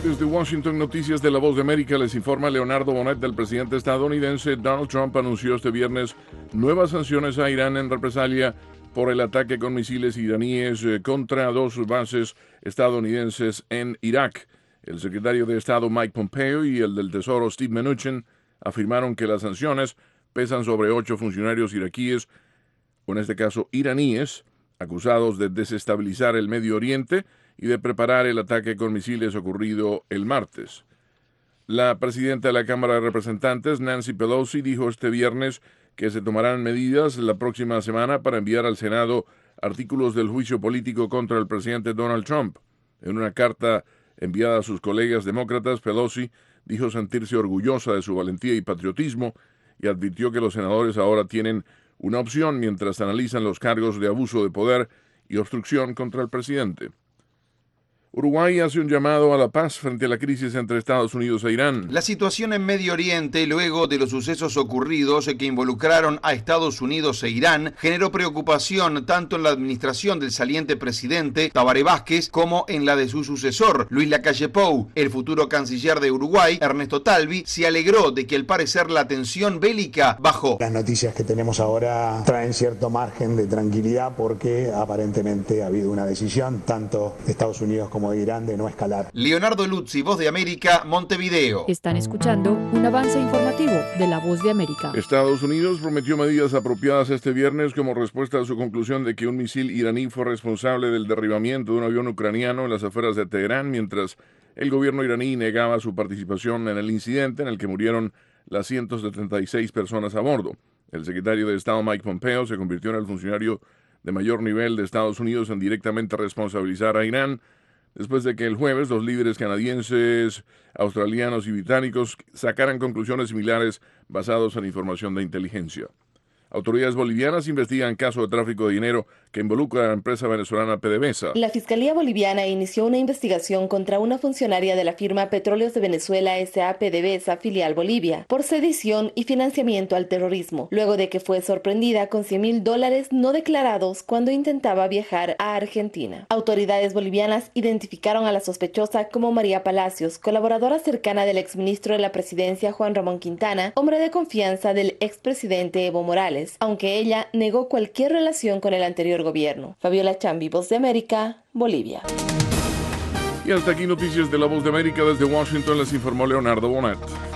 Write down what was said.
Desde Washington, Noticias de la Voz de América, les informa Leonardo Bonet. Del presidente estadounidense Donald Trump anunció este viernes nuevas sanciones a Irán en represalia por el ataque con misiles iraníes contra dos bases estadounidenses en Irak. El secretario de Estado Mike Pompeo y el del Tesoro Steve Mnuchin afirmaron que las sanciones pesan sobre 8 funcionarios iraquíes, o en este caso iraníes, acusados de desestabilizar el Medio Oriente y de preparar el ataque con misiles ocurrido el martes. La presidenta de la Cámara de Representantes, Nancy Pelosi, dijo este viernes que se tomarán medidas la próxima semana para enviar al Senado artículos del juicio político contra el presidente Donald Trump. En una carta enviada a sus colegas demócratas, Pelosi dijo sentirse orgullosa de su valentía y patriotismo y advirtió que los senadores ahora tienen una opción mientras analizan los cargos de abuso de poder y obstrucción contra el presidente. Uruguay hace un llamado a la paz frente a la crisis entre Estados Unidos e Irán. La situación en Medio Oriente, luego de los sucesos ocurridos que involucraron a Estados Unidos e Irán, generó preocupación tanto en la administración del saliente presidente Tabaré Vázquez como en la de su sucesor, Luis Lacalle Pou. El futuro canciller de Uruguay, Ernesto Talvi, se alegró de que al parecer la tensión bélica bajó. Las noticias que tenemos ahora traen cierto margen de tranquilidad porque aparentemente ha habido una decisión tanto de Estados Unidos como de Irán de no escalar. Leonardo Luzzi, Voz de América, Montevideo. Están escuchando un avance informativo de la Voz de América. Estados Unidos prometió medidas apropiadas este viernes como respuesta a su conclusión de que un misil iraní fue responsable del derribamiento de un avión ucraniano en las afueras de Teherán, mientras el gobierno iraní negaba su participación en el incidente en el que murieron las 176 personas a bordo. El secretario de Estado Mike Pompeo se convirtió en el funcionario de mayor nivel de Estados Unidos en directamente responsabilizar a Irán, después de que el jueves los líderes canadienses, australianos y británicos sacaran conclusiones similares basados en información de inteligencia. Autoridades bolivianas investigan caso de tráfico de dinero que involucra a la empresa venezolana PDVSA. La Fiscalía Boliviana inició una investigación contra una funcionaria de la firma Petróleos de Venezuela S.A. PDVSA filial Bolivia por sedición y financiamiento al terrorismo, luego de que fue sorprendida con $100,000 no declarados cuando intentaba viajar a Argentina. Autoridades bolivianas identificaron a la sospechosa como María Palacios, colaboradora cercana del exministro de la Presidencia Juan Ramón Quintana, hombre de confianza del expresidente Evo Morales, aunque ella negó cualquier relación con el anterior gobierno. Fabiola Chambi, Voz de América, Bolivia. Y hasta aquí Noticias de la Voz de América. Desde Washington les informó Leonardo Bonet.